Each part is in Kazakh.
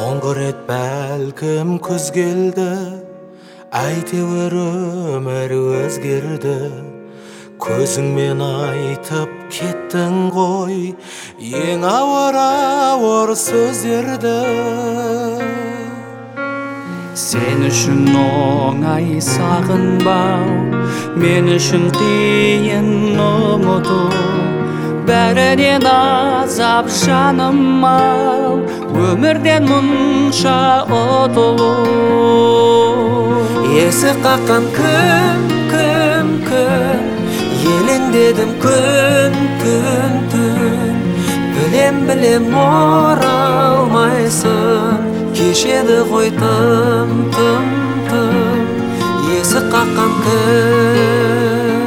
Соңғы рет бәлкім күз келді, әйтеуір өмір өзгерді. Көзіңмен айтып кеттің ғой ең ауыр сөздерді. Sen үшін оңай сағынбау, мен үшін қиын ұмыту. Бәрінен азап жаным-ау, өмірден мұнша ұтылу. Есі қаққан күн, елеңдедім күн, Білем оралмайсың, кешеді ғой тым, есі қаққан күн.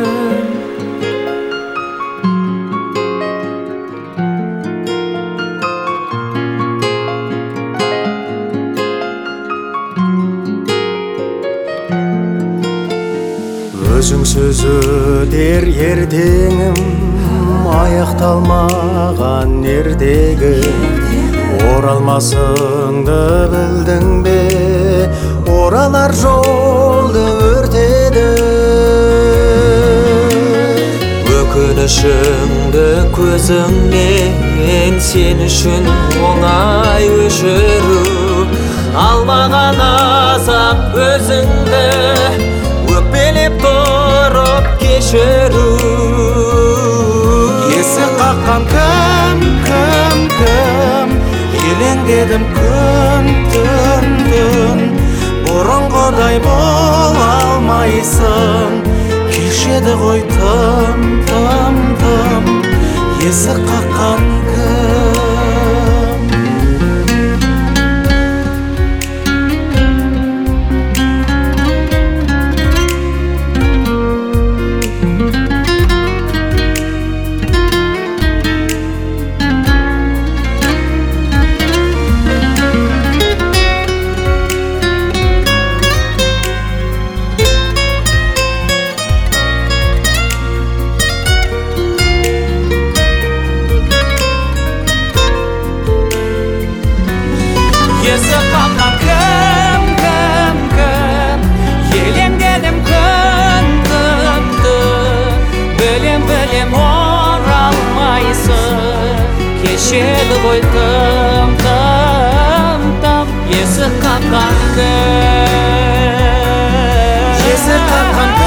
Өзің сөзі дер ертеңім, аяқталмаған ертегі. Оралмасыңды білдің бе, оралар жолды өртеді. Өкінішіңді көзіңнен, сен үшін оңай өшіру. Алмаған азап өзіңді, өкпелеп тұрып кешіру. Есі қаққан кім, елеңдедім күн, бұрынғыдай бола алмайсың, кешеді ғой тым, есі қаққан кім. Есі қаққан кім, елеңдедім күн, Білем оралмайсың, кешеді ғой тым, есі қаққан кім.